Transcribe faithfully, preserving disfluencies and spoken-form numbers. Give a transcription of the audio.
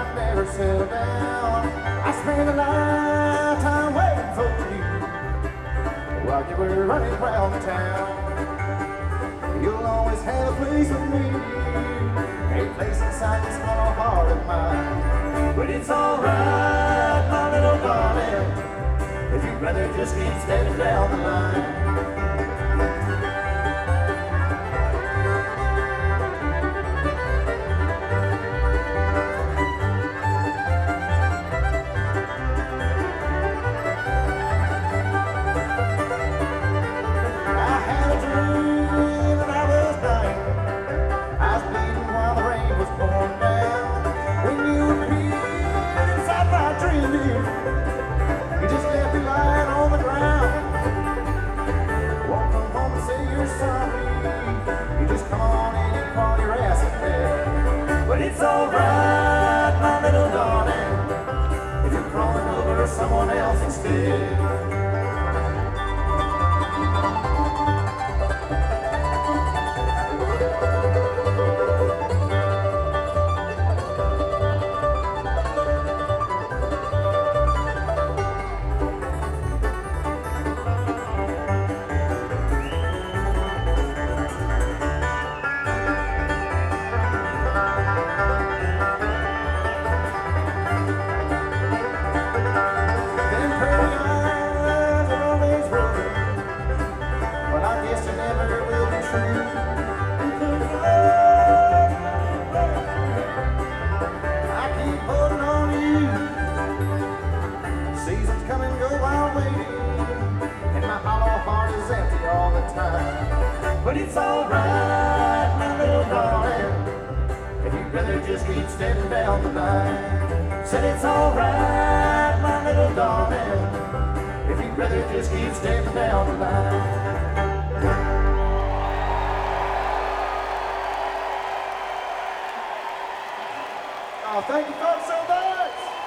might never settle down. I spent a lifetime waiting for you while you were running around town. You'll always have a place with me, a place inside this small heart of mine. But it's alright, my little darling, if you'd rather just keep stepping down the line. It's alright, my little darling, if you're crawling over someone else instead. But it's alright, my little darling, if you'd rather just keep stepping down the line. Said it's alright, my little darling, if you'd rather just keep stepping down the line. Oh, thank you folks so much.